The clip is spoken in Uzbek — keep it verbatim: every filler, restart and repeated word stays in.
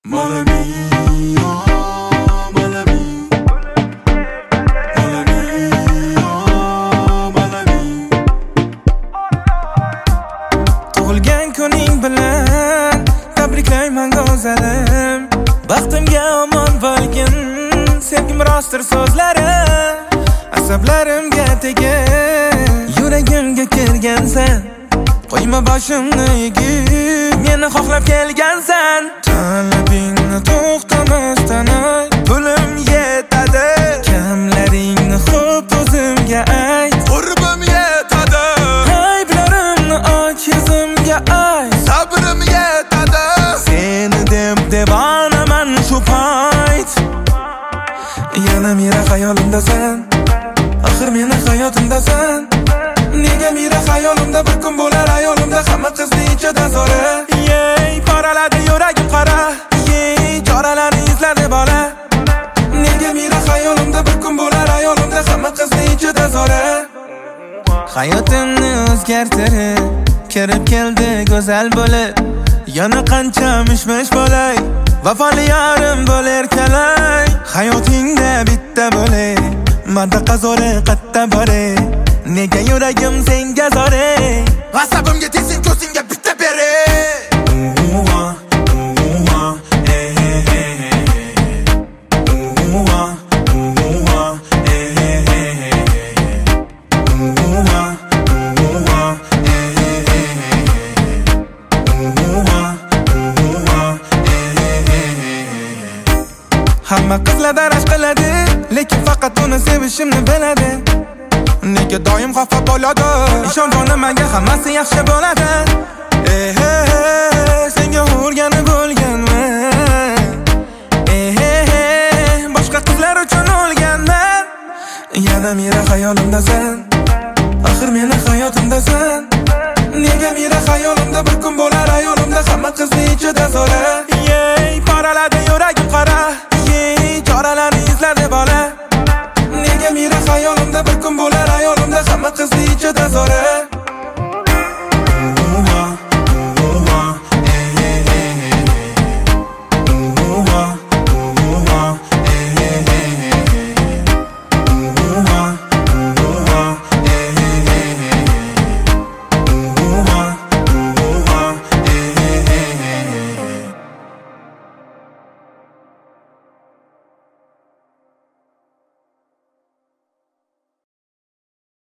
Mala mia, mala mia, mala mia, mala mia. Tug'ilgan kuning bilan tabriklayman go'zalim. Baxtimga omon bo'lgin, sevgim rostdir so'zlarim. Asablarimga tegib, yuragimga kirgansan. Qo'yma boshimni egib, meni xohlab kelgansan. Talabingni to'xtamasdan ayt, pulim yetadi. Kamlaringni xo'p o'zimga ayt, qurbim yetadi. Ayblarimni och yuzimga ayt, sabrim yetadi. Seni deb devonaman shu payt. Yana mira xayolimdasan, axir meni hayotimdasan. Nega mira xayolimda bir kun bo'lar ayolimda hamma qizni ichida zo'ra. Yey, poraladi yuragim qara. Yey, joralarni izladi bola. Nega mira xayolimda bir kun bo'lar ayolimda hamma qizni ichida zo'ra. Hayotimni o'zgartirib, kirib keldi go'zal bo'lib. Yana qancha mishmish bo'lay, vafoli yorim bo'lar kalay. Hayotingda bitta bo'lay, manda qazore qatta boray. Nega yuragim senga zore, asabimga tegsin ko'zingga bitta beray. Uva, uva, eh eh eh. Uva, uva, eh eh eh. Uva, uva, eh eh eh. Uva, uva, eh eh eh. Hamma qizlar daraxt qiladi, lekin faqat uni sevishimni biladi. Nega doim xafa bo'ladi? Ishonjon nimaga hammasi yaxshi bo'ladi. Eh eh, senga o'rganib bo'lganman. Eh eh, boshqa qizlar uchun o'lganman. Yana mira xayolimdasan, axir meni hayotimdasan. Nega mira xayolimda bir kun bo'lar ayolimda hamma qizni ichida zo'ra. Yey, poraladi yuragim qara. Yey, joralarni izladi bola. Nega mira xayolimda bir kun bo'lar ayolimda hamma qizni ichida zo'ra.